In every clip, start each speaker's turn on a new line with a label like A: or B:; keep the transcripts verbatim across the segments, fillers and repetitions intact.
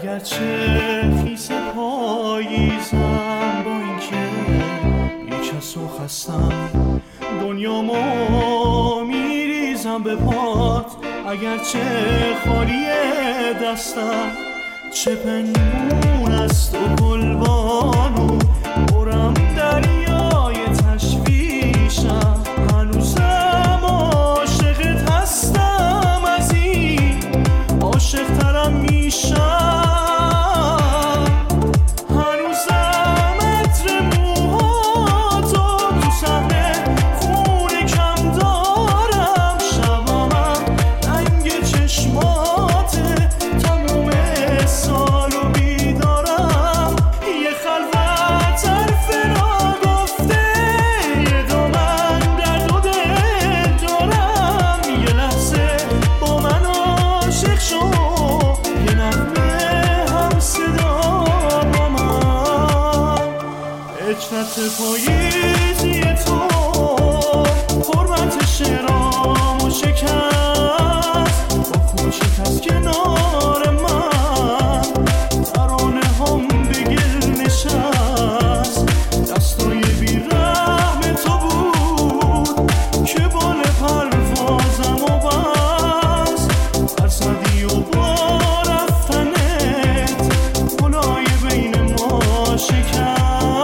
A: اگرچه خیس پاییزم، با اینکه یک کس و خستم دنیامو میریزم به پات، اگرچه خالی دستم، چه پنهون است و گلبانو برم دریای تشویشم، هنوزم عاشقت هستم، از این عاشق ترم میشم، پاییزی تو حرمت شرام شکست، با کوچک از کنار من ترانه هم به گل نشست، دستای بیرحم تو بود که بال پروازم و بس، فرسدی و با رفتنت پلای بین ما شکست.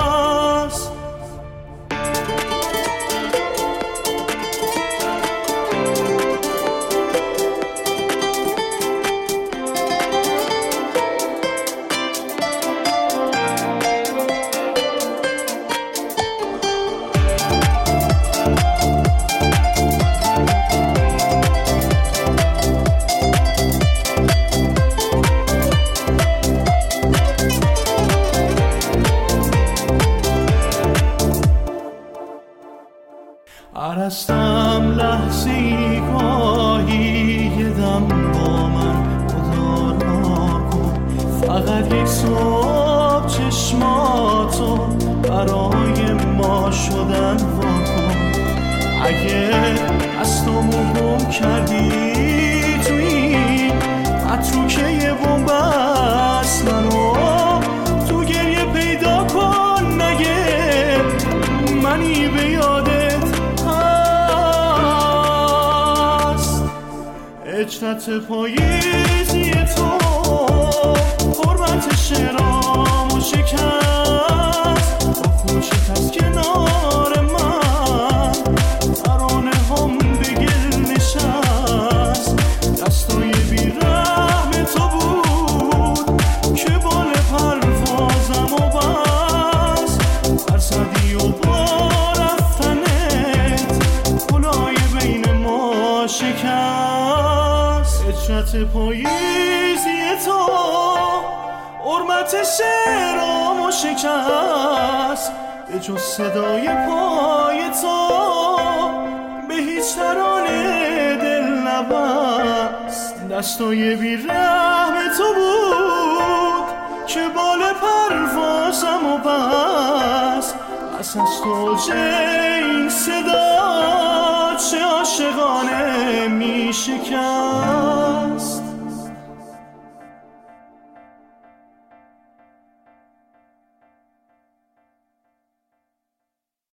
A: عرستم لحظی گاهی یه دم با من خدا کن، فقط یک صبح چشماتو برای ما شدن واکن، اگه از تو گم کردی تو این متروکه یه بومبست، منو تو گریه پیدا کن، نگه منی به یادت هجرت پاییزی تو حرمت شرام و شکست، با کوچک از کنار من ترانه هم به گل نشست، دستای بیرحم تو بود که بال پروازم و بس، فرسدی و با رفتنت پلای بین ما شکست. هجرت پاییزی تو حرمت شرام و شکست، به جز صدای پای تو به هیچ ترانه دل نبست، دستای بیرحم تو بود که بال پروازم و بس، پس از تو این صدا چه عاشقانه می شکست.